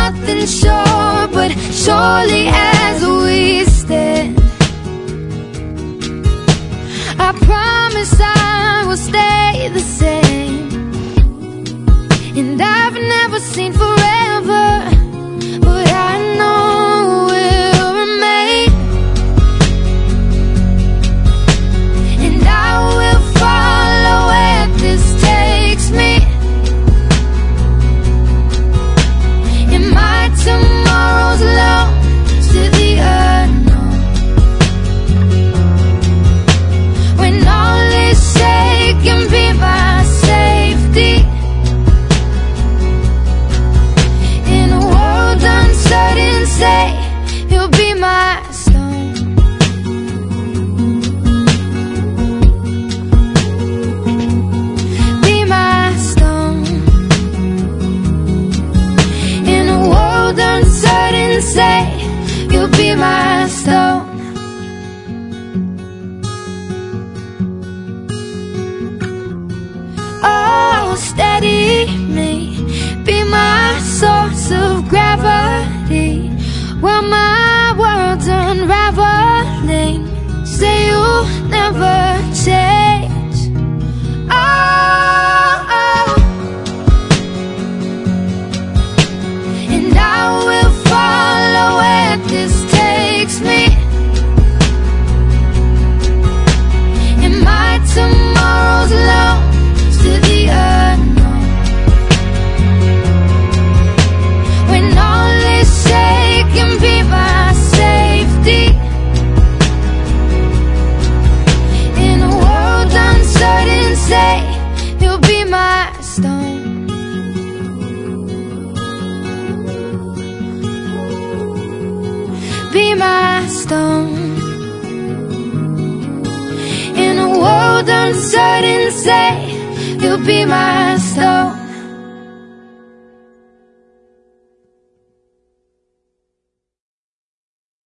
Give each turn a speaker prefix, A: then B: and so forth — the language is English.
A: nothing sure, but surely as we stand, I promise I will stay the same. And I've never seen forever, but I know we'll remain. And I will follow where this takes me. And my tomorrow's lost to the unknown. When all is shaken, be my safety. In a world uncertain, say you'll be my stone. Be my stone. In a world uncertain, say you'll be my stone. Oh, steady me, be my source of gravity. While my world's unraveling, say you'll never change. Oh, and I will follow where this takes me. And my tomorrow's lost to the unknown. When all is shaken, be my safety. In a world uncertain, say you'll be my stone. Be my stone. In a world uncertain, say you'll be my stone.